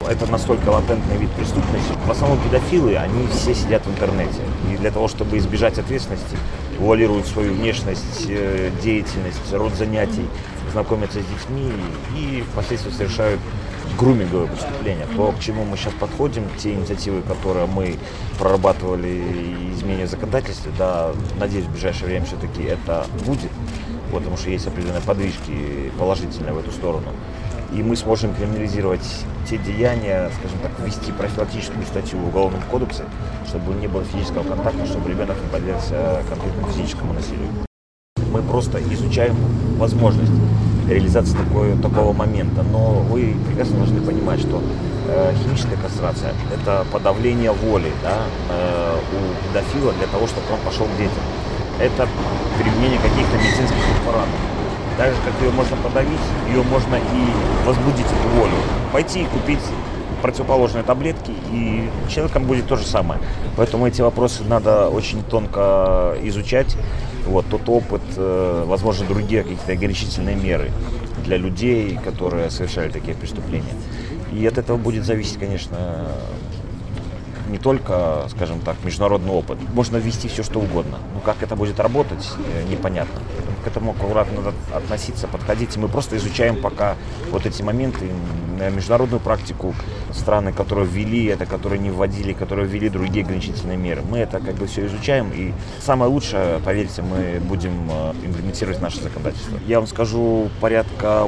это настолько латентный вид преступности. В основном педофилы, они все сидят в интернете. И для того, чтобы избежать ответственности, эвалируют свою внешность, деятельность, род занятий, знакомятся с детьми и впоследствии совершают груминговые преступления. То, к чему мы сейчас подходим, те инициативы, которые мы прорабатывали и изменения в законодательстве, да, надеюсь, в ближайшее время все-таки это будет, потому что есть определенные подвижки положительные в эту сторону. И мы сможем криминализировать те деяния, скажем так, ввести профилактическую статью в Уголовном кодексе, чтобы не было физического контакта, чтобы ребенок не подвергся конкретному физическому насилию. Мы просто изучаем возможность реализации такого момента, но вы прекрасно должны понимать, что химическая кастрация – это подавление воли, да, у педофила для того, чтобы он пошел к детям. Это применение каких-то медицинских препаратов. Так же, как ее можно подавить, ее можно и возбудить эту волю. Пойти и купить противоположные таблетки, и человеком будет то же самое. Поэтому эти вопросы надо очень тонко изучать. Тот опыт, возможно, другие какие-то ограничительные меры для людей, которые совершали такие преступления. И от этого будет зависеть, конечно, не только, скажем так, международный опыт. Можно ввести все, что угодно. Но как это будет работать, непонятно. К этому аккуратно надо относиться, подходить. Мы просто изучаем пока вот эти моменты, международную практику, страны, которые ввели это, которые не вводили, которые ввели другие ограничительные меры. Мы это как бы все изучаем, и самое лучшее, поверьте, мы будем имплементировать наше законодательство. Я вам скажу, порядка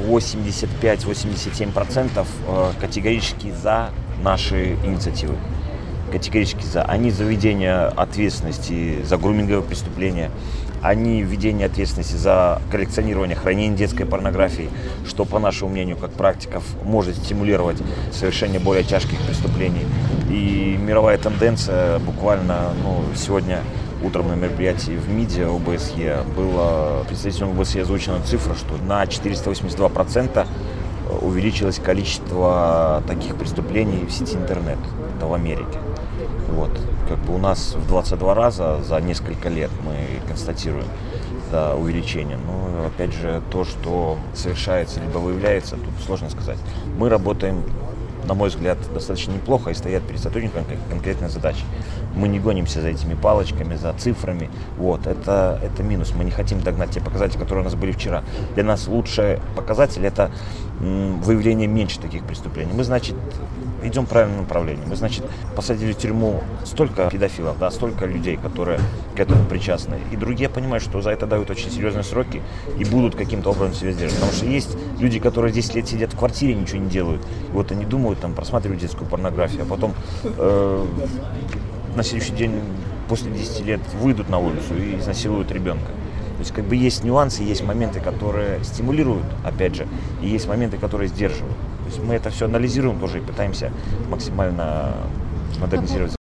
85-87% категорически за наши инициативы. Категорически за. Они за введение ответственности за груминговые преступления, они введение ответственности за коллекционирование, хранение детской порнографии, что, по нашему мнению, как практиков, может стимулировать совершение более тяжких преступлений. И мировая тенденция буквально, сегодня утром на мероприятии в МИДе ОБСЕ было представителем ОБСЕ озвучена цифра, что на 482% увеличилось количество таких преступлений в сети интернет, это в Америке. У нас в 22 раза за несколько лет мы констатируем увеличение. Но опять же, то, что совершается либо выявляется, тут сложно сказать. Мы работаем, на мой взгляд, достаточно неплохо и стоят перед сотрудниками конкретные задачи. Мы не гонимся за этими палочками, за цифрами. Это минус. Мы не хотим догнать те показатели, которые у нас были вчера. Для нас лучший показатель – это выявление меньше таких преступлений. Мы, значит, идем в правильном направлении. Мы, значит, посадили в тюрьму столько педофилов, столько людей, которые к этому причастны. И другие понимают, что за это дают очень серьезные сроки и будут каким-то образом себя сдерживать. Потому что есть люди, которые 10 лет сидят в квартире, ничего не делают. И они думают, просматривают детскую порнографию, а потом на следующий день после 10 лет выйдут на улицу и изнасилуют ребенка. То есть есть нюансы, есть моменты, которые стимулируют, опять же, и есть моменты, которые сдерживают. То есть мы это все анализируем тоже и пытаемся максимально модернизировать.